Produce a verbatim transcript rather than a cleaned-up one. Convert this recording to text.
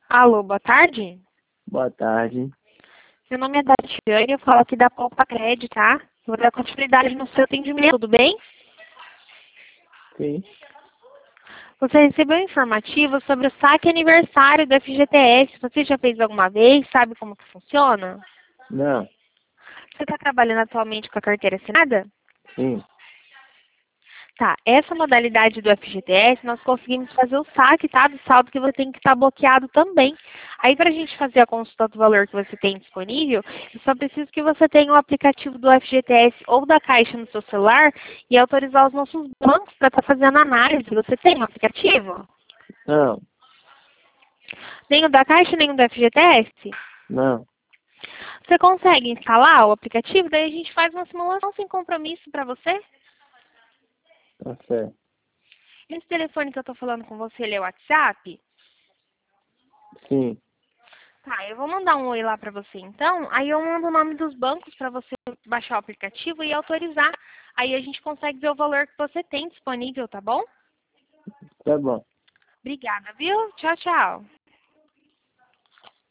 Alô, boa tarde. Boa tarde. Meu nome é Datiane, eu falo aqui da Poupa Cred, tá? Vou dar continuidade no seu atendimento, tudo bem? Sim. Você recebeu um informativo sobre o saque aniversário do F G T S. Você já fez alguma vez? Sabe como que funciona? Não. Você está trabalhando atualmente com a carteira assinada? Sim. Tá, essa modalidade do F G T S, nós conseguimos fazer o saque, tá? Do saldo que você tem que estar bloqueado também. Aí, para a gente fazer a consulta do valor que você tem disponível, eu só preciso que você tenha o aplicativo do F G T S ou da Caixa no seu celular e autorizar os nossos bancos para estar fazendo análise. Você tem o aplicativo? Não. Nem o da Caixa, nem o do F G T S? Não. Você consegue instalar o aplicativo? Daí a gente faz uma simulação sem compromisso para você. Tá certo. Esse telefone que eu estou falando com você, ele é o WhatsApp? Sim. Tá, eu vou mandar um oi lá pra você então. Aí eu mando o nome dos bancos pra você baixar o aplicativo e autorizar. Aí a gente consegue ver o valor que você tem disponível, tá bom? Tá bom. Obrigada, viu? Tchau, tchau.